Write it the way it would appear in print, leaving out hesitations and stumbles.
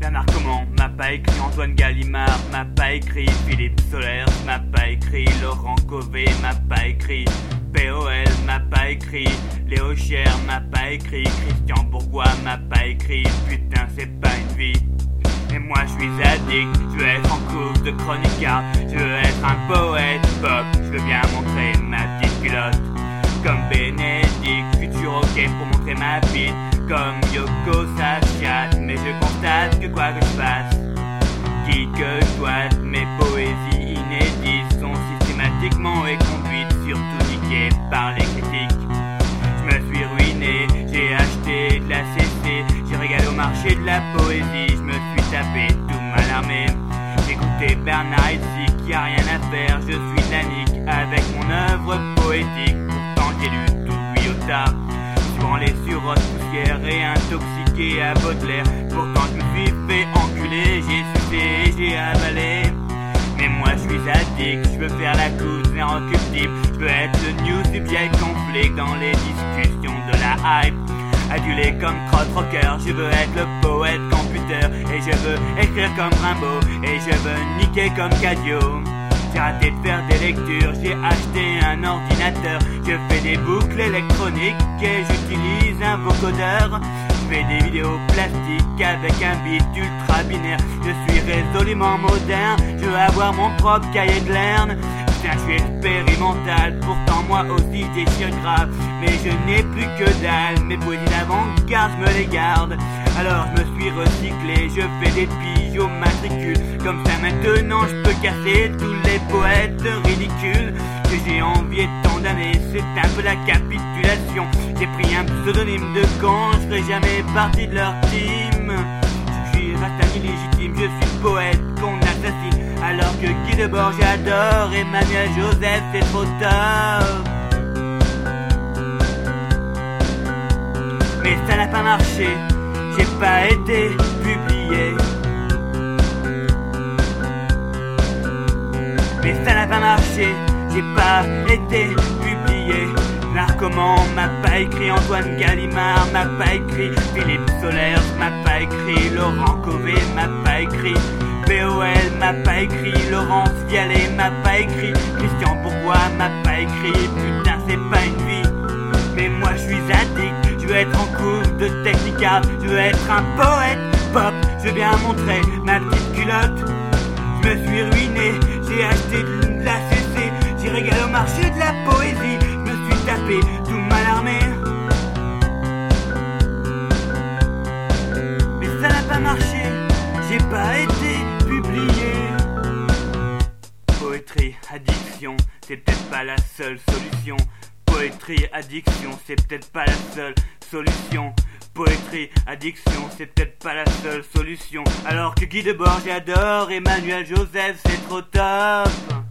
Bernard Comment m'a pas écrit, Antoine Gallimard m'a pas écrit, Philippe Solers m'a pas écrit, Laurent Covey m'a pas écrit, POL m'a pas écrit, Léo Cher m'a pas écrit, Christian Bourgois m'a pas écrit. Putain, c'est pas une vie. Et moi je suis addict, je veux être en course de chroniqueur, je veux être un poète pop, je veux bien montrer ma petite culotte. Comme Bénédicte, futur ok pour montrer ma bite. Comme Yoko ça chatte, mais je constate que quoi que je fasse, qui que je sois, mes poésies inédites sont systématiquement et conduites, surtout niquées par les critiques. Je me suis ruiné, j'ai acheté de la CC, j'ai régalé au marché de la poésie, je me suis tapé tout mal armé. J'ai écouté Bernard Hitzik, y a rien à faire, je suis Danique avec mon œuvre poétique. Pourtant j'ai lu tout Iota, souvent les surottes poussières et intoxiqué à Baudelaire. Pourtant je me suis fait enculer, j'ai sucé, j'ai avalé. Mais moi je suis addict, je veux faire la couche inrecuptible, je veux être le new subject conflict dans les discussions de la hype. Adulé comme Trot Rocker, je veux être le poète computer, et je veux écrire comme Rimbaud, et je veux niquer comme Cadio. J'ai arrêté de faire des lectures, j'ai acheté un ordinateur, je fais des boucles électroniques et j'utilise un vocodeur. Je fais des vidéos plastiques avec un beat ultra binaire, je suis résolument moderne, je veux avoir mon propre cahier de Lerne. Putain, je suis expérimental, pourtant moi aussi je déchire grave, mais je n'ai plus que dalle, mes poésies d'avant-garde je me les garde. Alors je me suis recyclé, je fais des piges au matricule, comme ça maintenant je peux casser tous les poètes ridicules que j'ai envie de condamner. C'est un peu la capitulation, j'ai pris un pseudonyme de con, je ferai jamais partie de leur team. Je suis reste illégitime, je suis poète qu'on assassine, alors que Guy Debord j'adore, Emmanuel Joseph c'est trop top. Mais ça n'a pas marché, j'ai pas été publié. Mais ça n'a pas marché, j'ai pas été publié. Narcoman m'a pas écrit, Antoine Gallimard m'a pas écrit, Philippe Solers m'a pas écrit, Laurent Covey m'a pas écrit, POL m'a pas écrit, Laurence Vialet m'a pas écrit, Christian Bourgois m'a pas écrit. Putain, c'est pas une vie. Mais moi je suis addict, je veux être en cours de technical, je veux être un poète pop, je veux bien montrer ma petite culotte. Je me suis ruiné, j'ai acheté de la CC, j'ai régalé au marché de la poésie, je me suis tapé tout mal armé. Mais ça n'a pas marché, j'ai pas été publié. Poétrie, addiction, c'est peut-être pas la seule solution. Poétrie, addiction, c'est peut-être pas la seule solution. Poétrie, addiction, c'est peut-être pas la seule solution. Alors que Guy Debord j'adore, Emmanuel Joseph c'est trop top.